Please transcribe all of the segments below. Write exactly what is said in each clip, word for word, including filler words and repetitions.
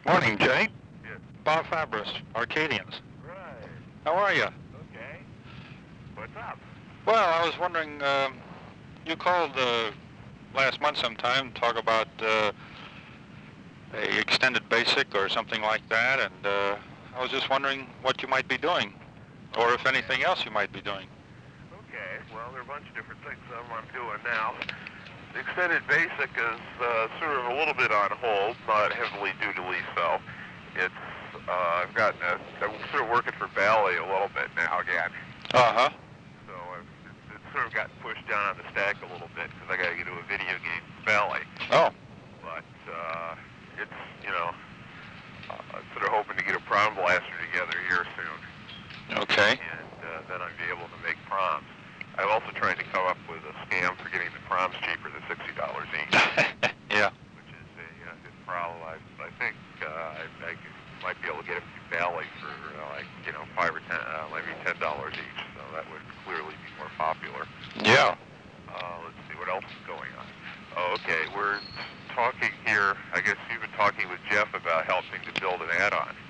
Morning, Jay. Yes. Bob Fabris, Arcadians. Right. How are you? Okay. What's up? Well, I was wondering, um, you called uh, last month sometime to talk about uh, a extended basic or something like that, and uh, I was just wondering what you might be doing, or if anything else you might be doing. Okay. Well, there are a bunch of different things that I'm doing now. The extended basic is uh, sort of a little bit on hold, not heavily due to Liso. It's uh, I've gotten a, I'm sort of working for Bally a little bit now again. Uh-huh. So I've, it's, it's sort of gotten pushed down on the stack a little bit because I got to get to a video game for Bally. Oh. But uh, it's, you know, uh, I'm sort of hoping to get a prom blaster together here soon. Okay. And uh, then I'd be able to make proms. I'm also trying to come up with a scam for getting the proms cheaper than sixty dollars each. Yeah. Which is a uh, good problem. I, I think uh, I, I might be able to get them to Bally for uh, like, you know, five or ten, uh, maybe ten dollars each. So that would clearly be more popular. Yeah. Uh, let's see what else is going on. Oh, okay. We're talking here. I guess you've been talking with Jeff about helping to build an add-on.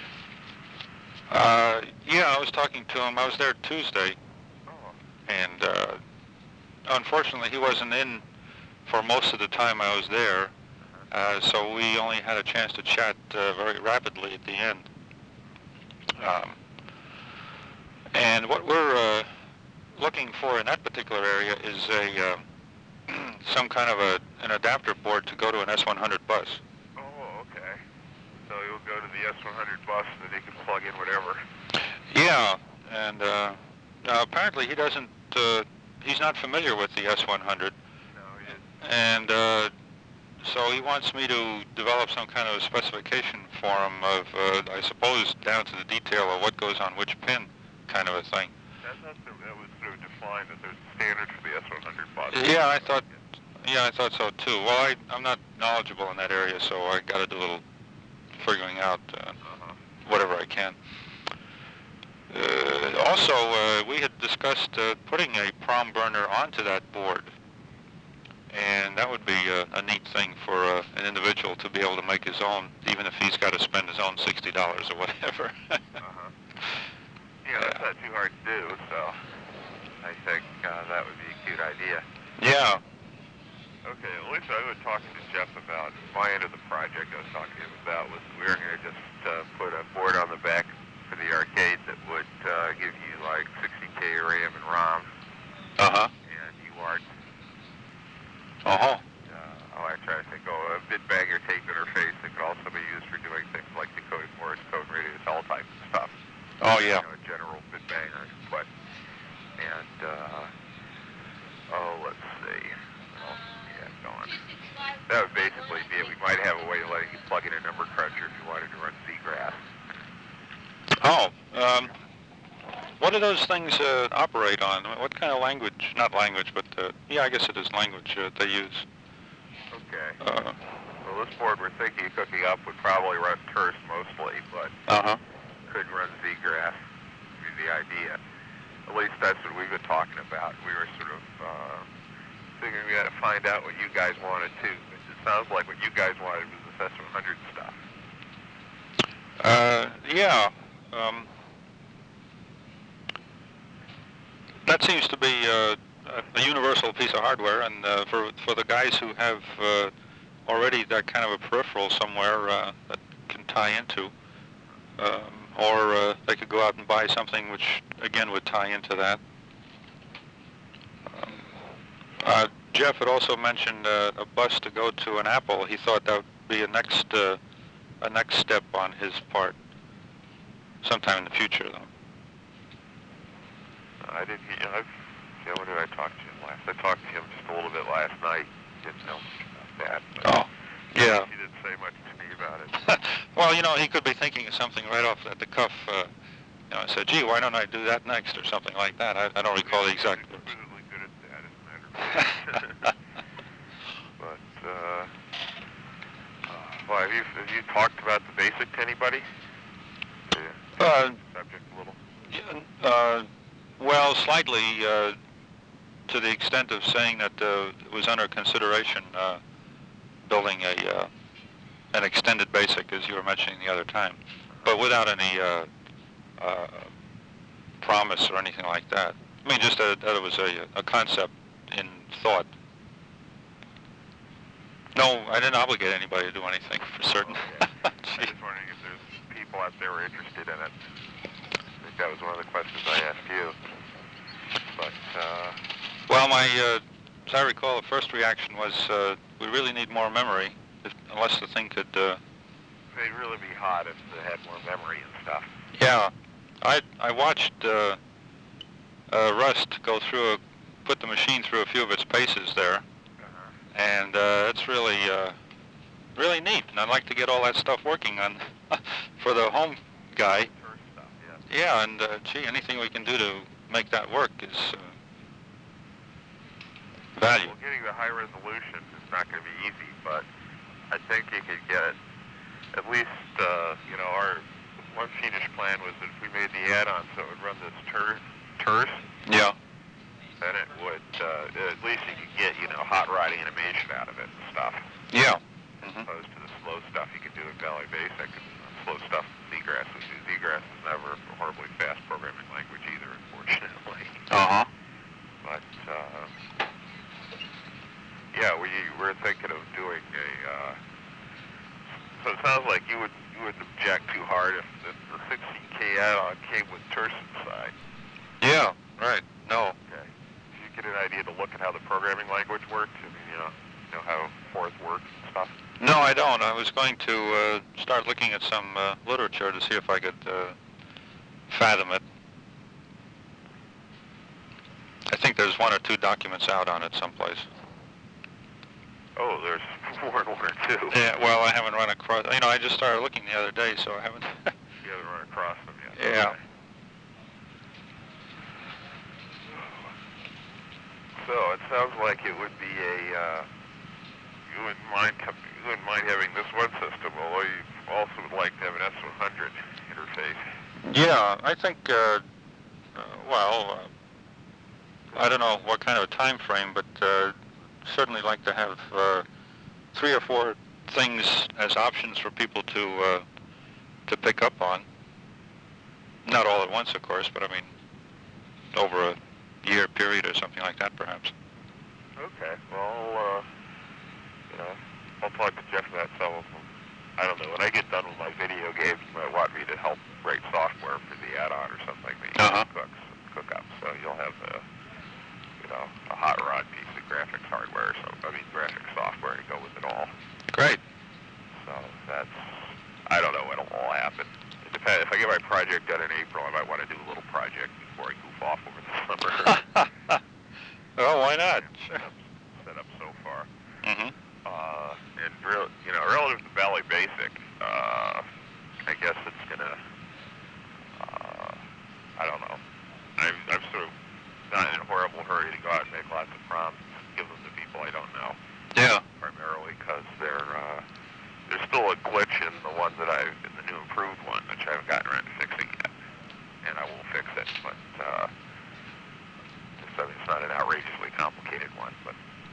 Uh, yeah, I was talking to him. I was there Tuesday, Oh. and uh, unfortunately he wasn't in for most of the time I was there, uh, so we only had a chance to chat uh, very rapidly at the end. Um, and what we're uh, looking for in that particular area is a uh, some kind of a an adapter board to go to an S one hundred bus. Oh, okay. So you'll go to the S one hundred bus and then you can plug in whatever. Yeah, and uh, uh, apparently he doesn't, uh, he's not familiar with the S one hundred. No, he isn't. And uh, so he wants me to develop some kind of specification for him of, uh, I suppose, down to the detail of what goes on which pin, kind of a thing. That, that's the, that was sort of defined that there's a standard for the S one hundred bus. Yeah, I thought, yeah, I thought so too. Well, I, I'm not knowledgeable in that area, so I got to do a little figuring out uh, Uh-huh. whatever I can. Uh, also, uh, we had discussed uh, putting a prom burner onto that board, and that would be uh, a neat thing for uh, an individual to be able to make his own, even if he's got to spend his own sixty dollars or whatever. Uh-huh. Yeah, that's not too hard to do, so I think uh, that would be a cute idea. Yeah. Okay, at least I was talking to Jeff about my end of the project I was talking to him about was we were going to just uh, put a board on the back for the arcade that would uh, give you like sixty K RAM and ROM Uh-huh. and U A R T. Uh-huh. Uh, oh, I'm trying to think. Oh, a bit banger tape interface that could also be used for doing things like decoding Morse code, radio teletype and stuff. Oh, yeah. You know, a general bit banger. But, and, uh, oh, let's see. What else do we have going? That would basically be it. We might have a way of letting you plug in a number cruncher if you wanted to run Z-Graph. Oh, um, what do those things uh, operate on? What kind of language, not language, but, uh, yeah, I guess it is language uh, they use. Okay. Uh, Well, this board we're thinking of cooking up would probably run Terse mostly, but uh-huh. could run Z-Graph, would be the idea. At least that's what we've been talking about. We were sort of uh, figuring we had to find out what you guys wanted too. It sounds like what you guys wanted was this S one hundred stuff. Uh, yeah. Um, that seems to be uh, a universal piece of hardware, and uh, for for the guys who have uh, already that kind of a peripheral somewhere uh, that can tie into, um, or uh, they could go out and buy something which again would tie into that. Um, uh, Jeff had also mentioned uh, a bus to go to an Apple. He thought that would be a next uh, a next step on his part, sometime in the future, though. I didn't. You know, I've, yeah, when did I talk to him last? I talked to him just a little bit last night. Didn't know much about that. Oh, yeah. He didn't say much to me about it. Well, you know, he could be thinking of something right off at the cuff. Uh, you know, I said, gee, why don't I do that next, or something like that. I, I don't recall the exact He's words. exquisitely good at that, as a matter of fact. But, uh, well, have you, have you talked about the basic to anybody? The Uh, subject a little? Yeah, uh, well, slightly, uh, to the extent of saying that uh, it was under consideration uh, building a uh, an extended basic is you were mentioning the other time, but without any uh, uh, promise or anything like that. I mean, just that, that it was a, a concept in thought. No, I didn't obligate anybody to do anything for certain. Okay. I was just wondering if there's people out there who are interested in it. I think that was one of the questions I asked you. But, uh... Well, my, uh, as I recall, the first reaction was, uh, we really need more memory, if, unless the thing could, uh... They'd really be hot if they had more memory and stuff. Yeah. I, I watched, uh, uh, Rust go through, a, put the machine through a few of its paces there. And uh, it's really, uh, really neat, and I'd like to get all that stuff working on for the home guy. Stuff, yeah. yeah, and uh, gee, anything we can do to make that work is uh, valuable. Well, getting the high resolution is not going to be easy, but I think you could get at least, uh, you know, our one fiendish plan was that if we made the add-on so it would run this ter terse. Yeah. Then it would, uh, at least you could get, you know, hot rod animation out of it and stuff. Yeah. As opposed to the slow stuff you can do in Valley Basic. And slow stuff in Z-Grass. Z-Grass is never a horribly fast programming language either, unfortunately. Uh-huh. But, uh, yeah, we we're thinking of doing a, uh, so it sounds like you would you wouldn't object too hard if the, the sixteen K add-on came with terse inside. Yeah, right. No. Okay. Get an idea to look at how the programming language works? I mean, you know, you know how Forth works and stuff? No, I don't. I was going to uh, start looking at some uh, literature to see if I could uh, fathom it. I think there's one or two documents out on it someplace. Oh, there's more than one or two. Yeah, well, I haven't run across, you know, I just started looking the other day, so I haven't... You haven't run across them yet? Yeah. Okay. So it sounds like it would be a, uh, you wouldn't mind you wouldn't mind having this one system, although you also would like to have an S one hundred interface. Yeah, I think, uh, uh, well, uh, I don't know what kind of a time frame, but uh, certainly like to have uh, three or four things as options for people to uh, to pick up on. Not all at once, of course, but I mean, over a year period or something like that, perhaps. Okay. Well, uh, you know, I'll talk to Jeff about some of them. I don't know. When I get done with my video games, you might want me to help write software for the add-on or something that you uh-huh. can cook, cook up. So you'll have a, you know, a hot rod piece of graphics hardware, so I mean graphics software to go with it all. Great. So that's, I don't know when it'll all happen. It depends. If I get my project done in April, I might want to do a little project before I goof off over the summer. Oh, why not? Set up, set up so far. Mm-hmm. Uh, and real, you know, relative to Valley Basic, uh, I guess it's gonna, uh, I don't know. I'm, I'm sort of not in a horrible hurry to go out and make lots of promises, give them to people I don't know. Yeah. Primarily because they're, uh, there's still a glitch in the one that I, in the new improved one, which I haven't gotten around to fixing yet. And I will fix it, but, uh, it's, I mean, it's not an outrageously complicated one, but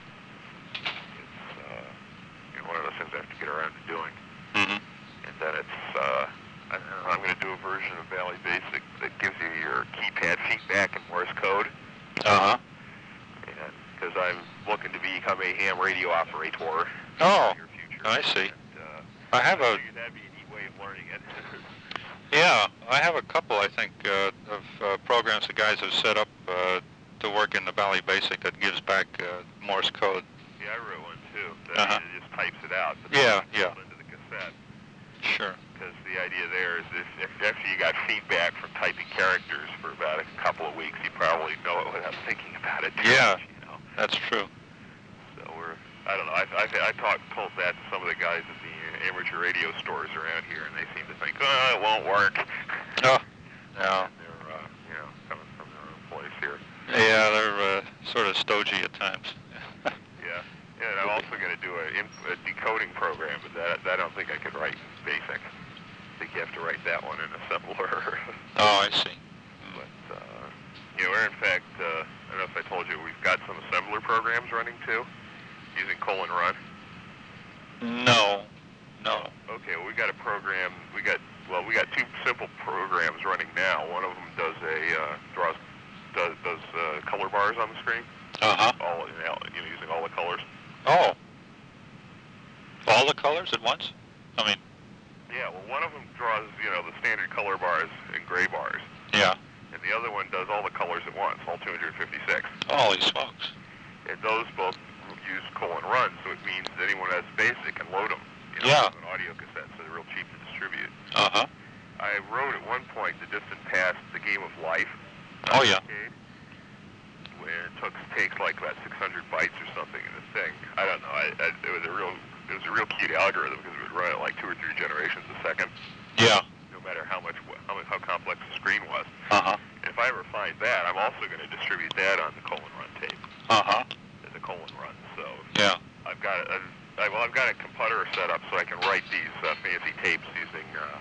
one of those things I have to get around to doing. Mm-hmm. And then it's, uh, I don't know, I'm going to do a version of Valley Basic that gives you your keypad feedback in Morse code. Uh-huh. And because I'm looking to become a ham radio operator oh, in the near future. I see. And, uh, I have I a... that'd be a neat way of learning it. Yeah, I have a couple, I think, uh, of uh, programs the guys have set up uh, to work in the Valley Basic that gives back uh, Morse code. Yeah, I wrote one too. That Uh-huh. It just types it out. But Yeah, it's yeah. Into the cassette. Sure. Because the idea there is if, if after you got feedback from typing characters for about a couple of weeks, you probably know it without thinking about it too Yeah, much, you know? That's true. So we're, I don't know, I, I, I talked, told that to some of the guys at the amateur radio stores around here, and they seem to think, oh, it won't work. Oh, no. And they're, uh, you know, coming from their own place here. Yeah, they're uh, sort of stodgy at times. Yeah. Yeah, and I'm also going to do a, a decoding program, but that, that I don't think I could write in BASIC. I think you have to write that one in assembler. Oh, I see. But, uh, you know, we're in fact, uh, I don't know if I told you, we've got some assembler programs running too, using colon run. No, no. Okay, well, we got a pro program. We got well, we got two simple programs running now. One of them does a uh, draws does does uh, color bars on the screen. Uh-huh. All you know, you know, using all the colors. Oh. All the colors at once? I mean. Yeah. Well, one of them draws you know the standard color bars and gray bars. Yeah. And the other one does all the colors at once, all two hundred fifty-six. Holy smokes. And those both use colon run, so it means that anyone who has basic can load them. You know, Yeah. With an audio cassette, so they're real cheap to distribute. Uh-huh. I wrote at one point the distant past the Game of Life. Oh, yeah. Arcade, where it took takes like about six hundred bytes or something in the thing. I don't know. I, I, it was a real it was a real cute algorithm because it would run at like two or three generations a second. Yeah. No matter how much how, how complex the screen was. Uh-huh. And if I ever find that, I'm also going to distribute that on the colon run tape. Uh-huh. As a colon run. So Yeah. I've got a, I, well, I've got a computer set up so I can write these uh, fancy tapes using uh,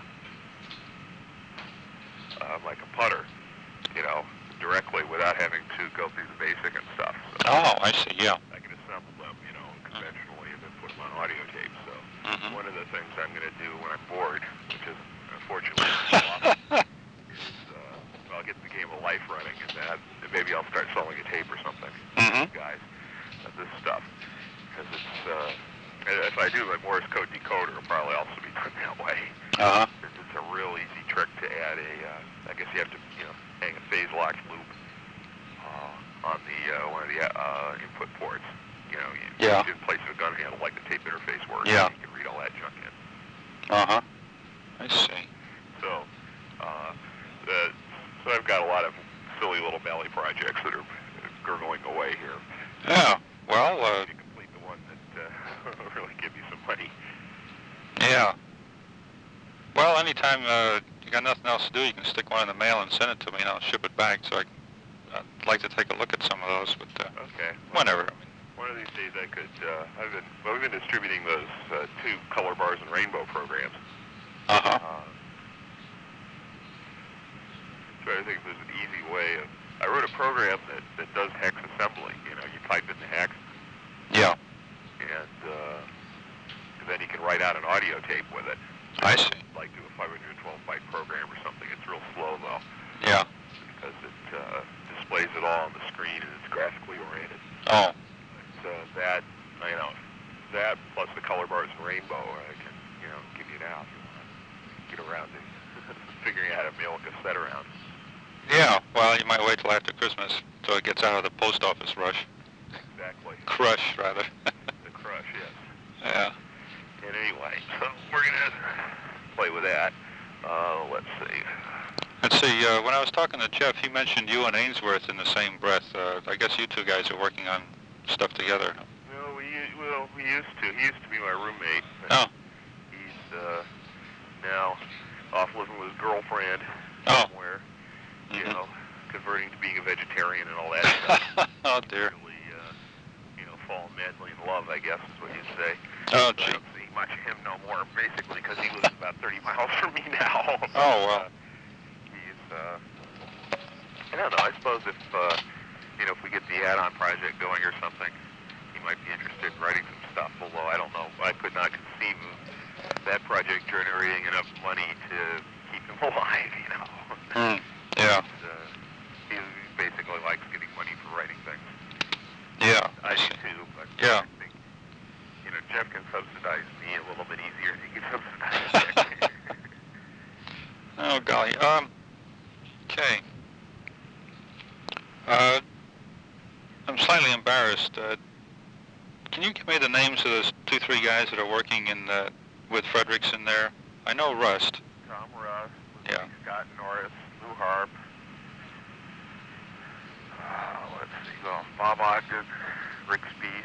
uh, my computer, you know, directly without having to go through the basic and stuff. So Oh, I see. Yeah. I can assemble them, you know, conventionally and then put them on audio tape. So Mm-hmm. one of the things I'm going to do when I'm bored, which is unfortunately often, is uh, I'll get the Game of Life running and that, and maybe I'll start selling a tape or something. Mm-hmm. Guys, of this stuff. Because it's, uh, if I do my Morse code decoder, it'll probably also be done that way. Uh-huh. Because it's a real easy trick to add a, uh, I guess you have to, you know, hang a phase locked loop uh, on the, uh, one of the uh, input ports. You know, you, Yeah. in place of a gun handle like the tape interface works. Yeah. You can read all that junk in. Uh-huh. I see. So, uh, the, so I've got a lot of silly little Valley projects that are gurgling away here. Yeah. Well, uh, To complete the one that uh, will really give you some money. yeah. Well, anytime uh, you got nothing else to do, you can stick one in the mail and send it to me, and I'll ship it back. So I, I'd like to take a look at some of those, but uh, Okay. whenever. I mean, One of these days I could, uh, I've been, well, we've been distributing those uh, two color bars and rainbow programs. uh-huh. Uh, so I think there's an easy way of, I wrote a program that, that does hex assembly. You know, you type in the hex, Yeah. and, uh, and then you can write out an audio tape with it. I see. Like do a five hundred twelve byte program or something. It's real slow though, Yeah. because it uh, displays it all on the screen and it's graphically oriented. Oh. But, uh, that, you know, that plus the color bars and rainbow, I can, you know, give you now if you want to get around to figuring out how to mail a cassette around. Yeah. Well, you might wait till after Christmas so it gets out of the post office rush. Exactly. Crush, rather. The crush, yes. Yeah. And anyway, so we're going to play with that. Uh, let's see. Let's see, uh, when I was talking to Jeff, he mentioned you and Ainsworth in the same breath. Uh, I guess you two guys are working on stuff together. Well, we, u- well, we used to. He used to be my roommate. Oh. He's uh, now off living with his girlfriend Oh. somewhere, you Mhm. know, converting to being a vegetarian and all that stuff. Oh, dear. Really, uh, you know, falling madly in love, I guess is what you'd say. Oh, But I gee. don't see much of him no more, basically, because he lives about thirty miles from me now. Oh, well. Uh, he's, uh, I don't know, I suppose if, uh, you know, if we get the add-on project going or something, he might be interested in writing some stuff, although I don't know, I could not conceive of that project generating enough money to keep him alive, you know. Mm. Yeah. He's, uh, he basically likes getting money for writing things. Yeah. I I do see. too, but Yeah. I think, you know, Jeff can subsidize me a little bit easier than he can subsidize Dick. Oh, golly. Um, okay. Uh, I'm slightly embarrassed. Uh, can you give me the names of those two, three guys that are working in uh, with Frederickson there? I know Rust. Tom Russ, Yeah. Scott Norris, Lou Harp, uh, let's see, well, Bob Ogden, Rick Speed.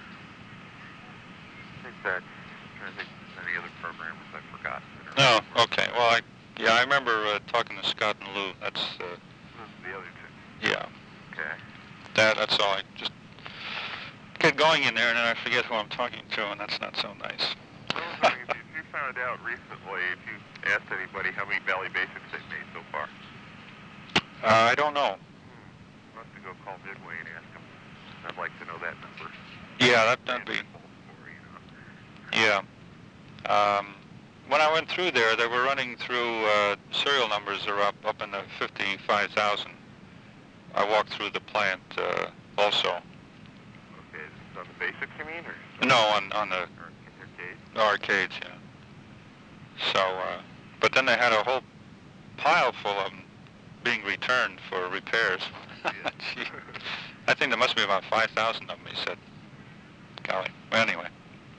I think that's, I'm trying to think if there's any other programmers I've forgotten. that are- No. Okay. Well, I yeah, I remember uh, talking to Scott and Lou. That's uh, Those are the other two. yeah. Okay. That that's all. I just get going in there and then I forget who I'm talking to, and that's not so nice. Well, I mean, if you, if you found out recently, if you asked anybody how many Valley Basics they've made so far, Uh, I don't know. hmm, you'll have to go call Midway and ask them. I'd like to know that number. Yeah, that that'd be For, you know. yeah. Um, when I went through there, they were running through uh, serial numbers are up up in the fifty-five thousand. I walked through the plant uh, also. Okay, this is on the basics, you mean, or No, on on the arcade? arcades, yeah. So, uh, but then they had a whole pile full of them being returned for repairs. Yeah. Gee. I think there must be about five thousand of them, he said. Golly. Well, anyway.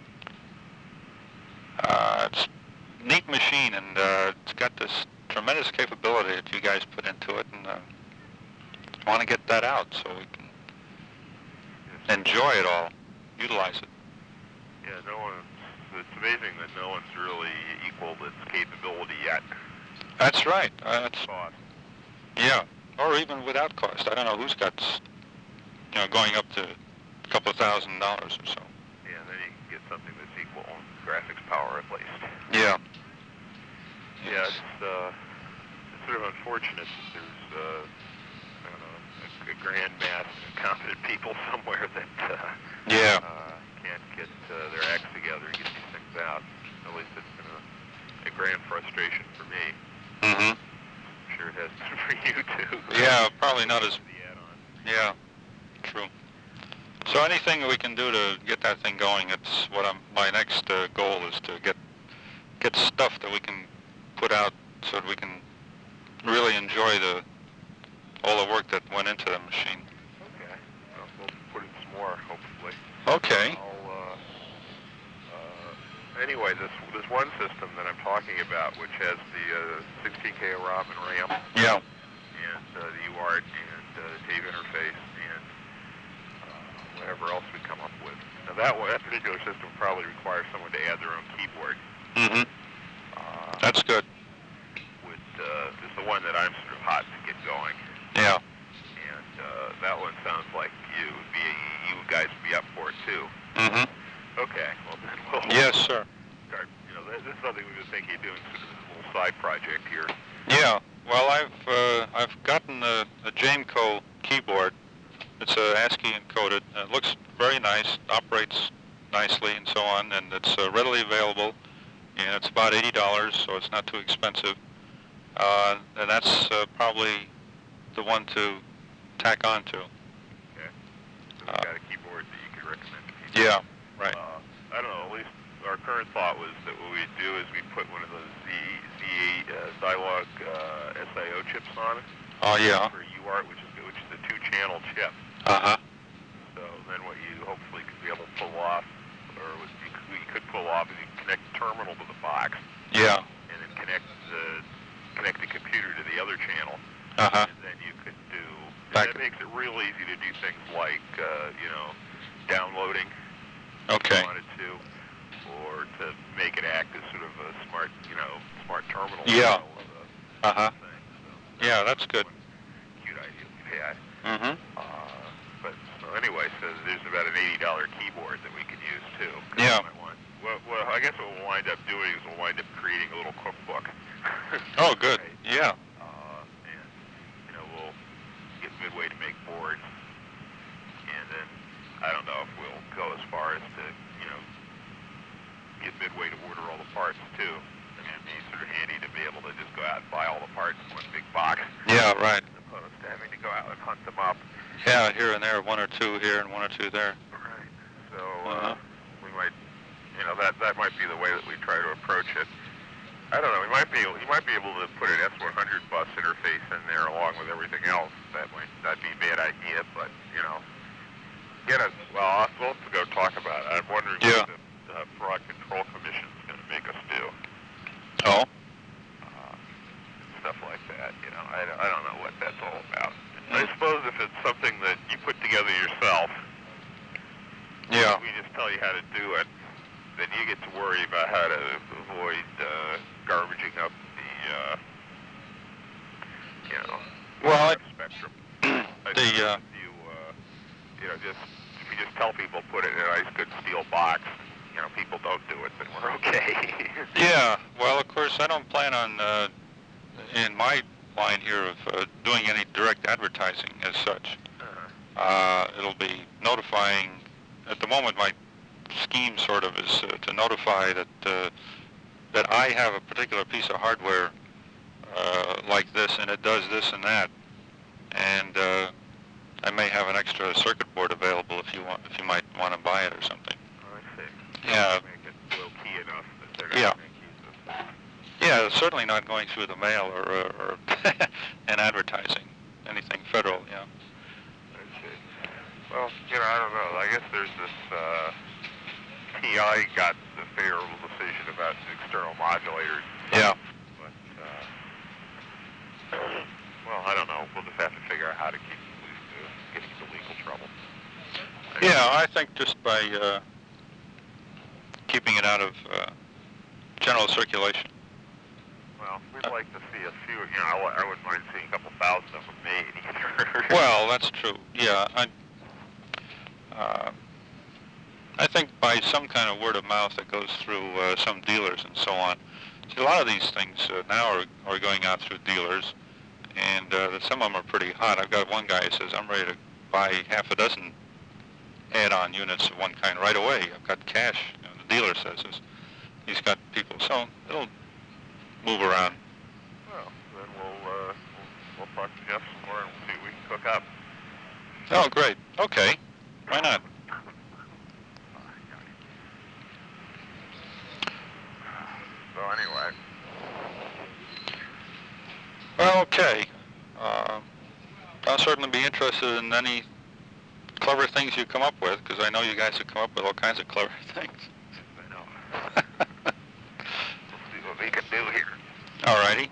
Uh, it's a neat machine, and uh, it's got this tremendous capability that you guys put into it, and uh, I want to get that out so we can enjoy it all, utilize it. Yeah, no one. It's amazing that no one's really equaled its capability yet. That's right. Uh, that's, Cost. yeah, or even without cost. I don't know who's got, you know, going up to a couple of thousand dollars or so. Yeah, then you can get something that's equal in graphics power at least. Yeah. Yeah, it's, uh, it's sort of unfortunate that there's, uh, I don't know, a, a grand mass of incompetent people somewhere that uh, Yeah. uh, can't get uh, their acts together and get these things out. At least it's been a, a grand frustration for me. Mm-hmm. I'm sure it has been for you too. Yeah, probably not as, The add-on. yeah, true. So anything we can do to get that thing going, it's what I'm, my next uh, goal is to get get stuff that we can put out so that we can really enjoy the all the work that went into the machine. Okay. Well, we'll put in some more, hopefully. Okay. I'll, uh, uh, anyway, this this one system that I'm talking about, which has the uh, sixteen K ROM and RAM, Yeah. and uh, the U A R T and uh, the tape interface, and uh, whatever else we come up with. Now that one, that particular system probably requires someone to add their own keyboard. Mm-hmm. Uh, That's good. With uh, is the one that I'm sort of hot to get going. Yeah. And uh, that one sounds like you would be, you guys would be up for it too. Mm-hmm. Okay, well then we'll Yes, sir. start. You know, this, this is something we've been thinking of doing, sort of this little side project here. Yeah. Well, I've uh, I've gotten a, a Jameco keyboard. It's a ASCII encoded. It looks very nice, operates nicely, and so on. And it's uh, readily available. And it's about eighty dollars, so it's not too expensive. Uh, and that's uh, probably the one to tack on to. Okay. So we've Uh, got a keyboard that you could recommend to people. Yeah. Right. Uh, I don't know. At least our current thought was that what we'd do is we'd put one of those Z Z uh, Zilog uh, S I O chips on it. Oh yeah. For U A R T, which is which is a two-channel chip. Uh huh. So then what you hopefully could be able to pull off, or what you could, we could pull off, is you connect the terminal to the box, Yeah. and then connect the connect the computer to the other channel, Uh huh. and then you could do. Back- That makes it real easy to do things like uh, you know downloading Okay. if you wanted to, or to make it act as sort of a smart you know smart terminal. Yeah. Of a Uh huh. thing. So Yeah, that's good. one cute idea we had. Mm-hmm. Uh, but so anyway, so there's about an eighty dollar keyboard that we could use too. 'Cause Yeah. we might want- Well, well, I guess what we'll wind up doing is we'll wind up creating a little cookbook. Oh, good. Right? Yeah. Uh, and you know we'll get Midway to make boards, and then I don't know if we'll go as far as to you know get Midway to order all the parts too. I mean, it'd be sort of handy to be able to just go out and buy all the parts in one big box. Yeah. Right. As opposed to having to go out and hunt them up. Yeah. Here and there, one or two here and one or two there. Right. So uh, Uh-huh. we might, you know, that that might be the way that we try to approach it. I don't know. We might be you might be able to put an S one hundred bus interface in there along with everything else. That might not be a bad idea, but you know, get us. Well, I'll we'll have to go talk about it. I'm wondering Yeah. what the uh, Fraud Control Commission is going to make us do. Oh. Uh, stuff like that. You know, I, I don't know what that's all about. I suppose if it's something that you put together yourself. Yeah. We just tell you how to do it, then you get to worry about how to avoid uh, garbaging up the, uh, you know, Well, I- spectrum. the, I think uh, if you, uh, you know, just if you just tell people put it in a nice, good steel box, you know, people don't do it, then we're okay. Yeah. Well, of course, I don't plan on uh, in my line here of uh, doing any direct advertising as such. Uh-huh. Uh, it'll be notifying. At the moment, my scheme sort of is uh, to notify that uh, that I have a particular piece of hardware uh, like this, and it does this and that, and uh, I may have an extra circuit board available if you want, if you might want to buy it or something. Oh, I see. Yeah. Make it low key enough that they're not Yeah. going to use this. Yeah, it's certainly not going through the mail or, or, or an advertising, anything federal. Yeah. I see. Well, you know, I don't know. I guess there's this. Uh, T I got the favorable decision about the external modulators. Yeah. But, uh, well, I don't know. We'll just have to figure out how to keep uh, getting into legal trouble. Yeah, I think just by uh, keeping it out of uh, general circulation. Well, we'd like to see a few. You know, I wouldn't mind seeing a couple thousand of them made either. Well, that's true. Yeah, I, uh, I think by some kind of word of mouth that goes through uh, some dealers and so on. See, a lot of these things uh, now are, are going out through dealers, and uh, some of them are pretty hot. I've got one guy who says, I'm ready to buy half a dozen add-on units of one kind right away. I've got cash, you know, the dealer says this. He's got people, so it'll move around. Well, then we'll, uh, we'll, we'll talk to Jeff some more and we'll see what we can cook up. Oh, great. Okay. Why not? So anyway. Well, okay. Uh, I'll certainly be interested in any clever things you come up with, because I know you guys have come up with all kinds of clever things. I know. We'll see what we can do here. All righty.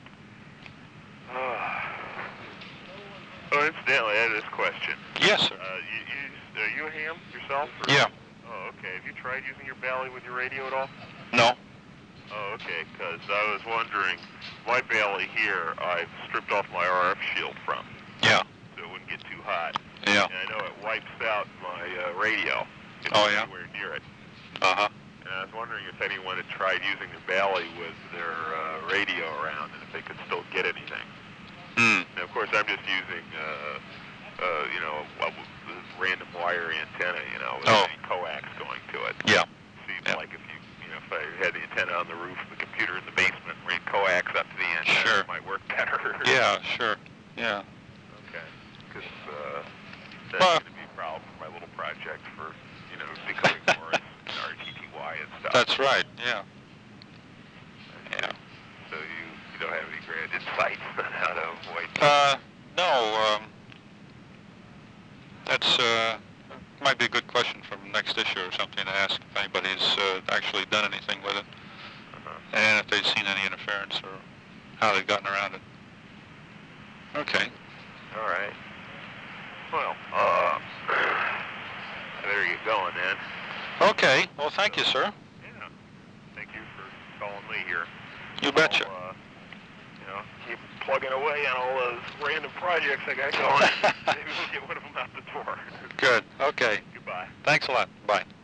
Oh, incidentally, I had this question. Yes, sir. Uh, you, you, are you a ham yourself? Or? Yeah. Oh, okay. Have you tried using your Bally with your radio at all? No. Oh, okay, because I was wondering, my Bally here, I've stripped off my R F shield from, Yeah. so it wouldn't get too hot. Yeah. And I know it wipes out my uh, radio if Oh, I'm yeah? anywhere near it. Uh-huh. And I was wondering if anyone had tried using their Bally with their uh, radio around and if they could still get anything. Hmm. And of course, I'm just using, uh, uh, you know, a, a random wire antenna, you know, Oh. without any coax going to it. Yeah. Seems Yeah. like if you, you know, if I had the antenna on the roof of the computer in the basement, ran coax up to the antenna, Sure. it might work better. Yeah, sure. Yeah. Okay. Because uh, that's Well- going to be a problem for my little project for, you know, decoding Morse and R T T Y and stuff. That's right. Yeah. Yeah. So you, you don't have any grand insights on how to avoid. Uh, no, um, that's, uh, might be a good question from next issue or something to ask if anybody's uh, actually done anything with it, Uh-huh. and if they've seen any interference or how they've gotten around it. Okay. All right. Well, uh, I better get going then. Okay. Well, thank you, sir. Yeah. Thank you for calling me here. You betcha. I'll, uh, you know, keep plugging away on all those random projects I got going. Maybe we'll get one of them out the door. Good. Okay. Goodbye. Thanks a lot. Bye.